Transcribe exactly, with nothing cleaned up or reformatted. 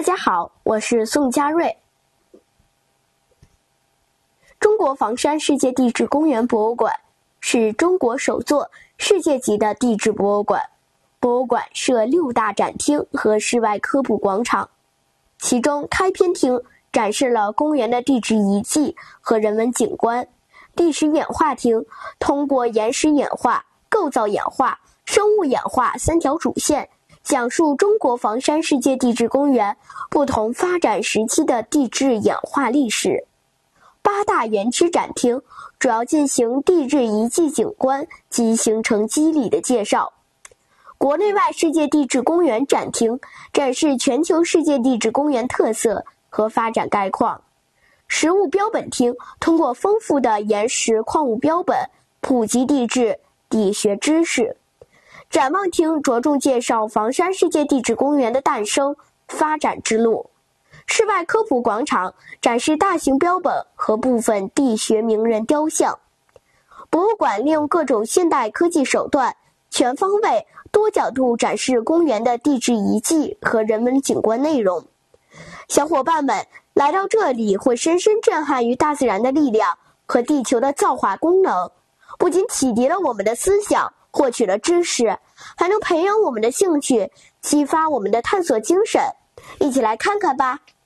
家好，我是宋佳瑞。中国房山世界地质公园博物馆是中国首座世界级的地质博物馆，博物馆设六大展厅和室外科普广场，其中开篇厅展示了公园的地质遗迹和人文景观，地质演化厅通过岩石演化、构造演化、生物演化三条主线，讲述中国房山世界地质公园不同发展时期的地质演化历史。八大园区展厅主要进行地质遗迹景观及形成机理的介绍。国内外世界地质公园展厅展示全球世界地质公园特色和发展概况。实物标本厅通过丰富的岩石矿物标本普及地质地学知识。展望厅着重介绍房山世界地质公园的诞生、发展之路。室外科普广场展示大型标本和部分地学名人雕像。博物馆利用各种现代科技手段，全方位、多角度展示公园的地质遗迹和人文景观内容。小伙伴们来到这里会深深震撼于大自然的力量和地球的造化功能，不仅启迪了我们的思想，获取了知识，还能培养我们的兴趣，激发我们的探索精神。一起来看看吧。